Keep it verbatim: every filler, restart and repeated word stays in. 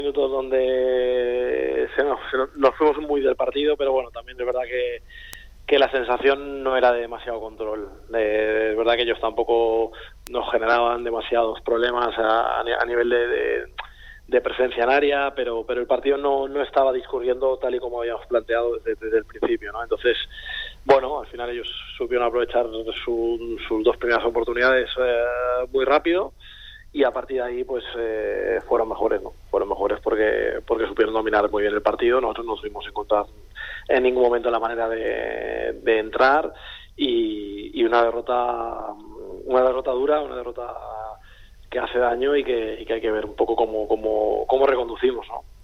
Minutos donde se nos, se nos, nos fuimos muy del partido, pero bueno, también es verdad que, que la sensación no era de demasiado control. De, es verdad que ellos tampoco nos generaban demasiados problemas a, a nivel de, de, de presencia en área, pero, pero el partido no, no estaba discurriendo tal y como habíamos planteado desde, desde el principio, ¿no? Entonces, bueno, al final ellos supieron aprovechar su, sus dos primeras oportunidades eh, muy rápido. Y a partir de ahí pues eh, fueron mejores, ¿no? Fueron mejores porque porque supieron dominar muy bien el partido. Nosotros no tuvimos encontrar en ningún momento la manera de, de entrar y, y una derrota una derrota dura, una derrota que hace daño y que, y que hay que ver un poco cómo, cómo, cómo reconducimos, ¿no?